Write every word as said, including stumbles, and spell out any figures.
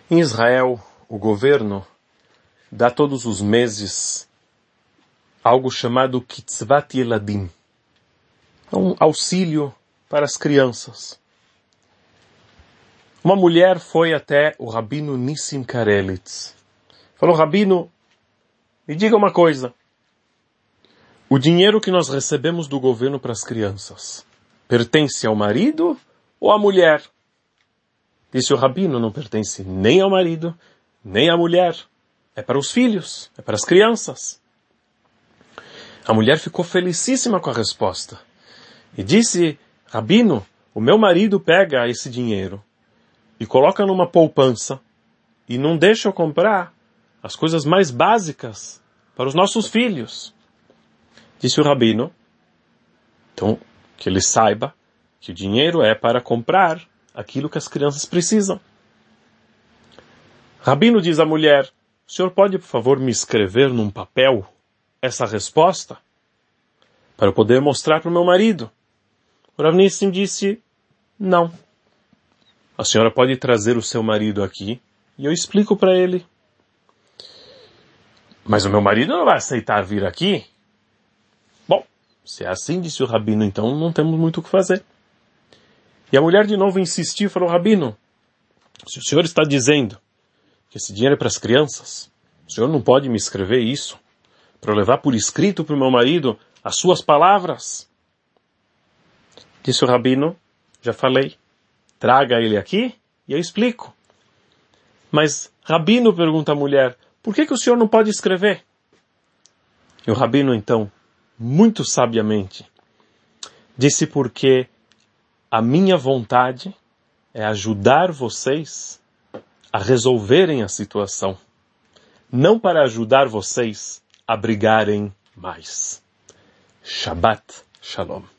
Em Israel, o governo dá todos os meses algo chamado Kitzvat Yeladim, um auxílio para as crianças. Uma mulher foi até o Rabino Nissim Karelitz. Falou: Rabino, me diga uma coisa. O dinheiro que nós recebemos do governo para as crianças pertence ao marido ou à mulher? Disse o Rabino: não pertence nem ao marido, nem à mulher. É para os filhos, é para as crianças. A mulher ficou felicíssima com a resposta. E disse: Rabino, o meu marido pega esse dinheiro e coloca numa poupança e não deixa eu comprar as coisas mais básicas para os nossos filhos. Disse o Rabino, então, que ele saiba que o dinheiro é para comprar aquilo que as crianças precisam. Rabino diz à mulher: o senhor pode, por favor, me escrever num papel essa resposta para eu poder mostrar para o meu marido? O Rav Nissim disse: não. A senhora pode trazer o seu marido aqui e eu explico para ele. Mas o meu marido não vai aceitar vir aqui? Bom, se é assim, disse o Rabino, então não temos muito o que fazer. E a mulher de novo insistiu e falou: Rabino, se o senhor está dizendo que esse dinheiro é para as crianças, o senhor não pode me escrever isso para eu levar por escrito para o meu marido as suas palavras? Disse o Rabino: já falei, traga ele aqui e eu explico. Mas, Rabino, pergunta a mulher, por que que o senhor não pode escrever? E o Rabino, então, muito sabiamente, disse: porque a minha vontade é ajudar vocês a resolverem a situação, não para ajudar vocês a brigarem mais. Shabbat Shalom.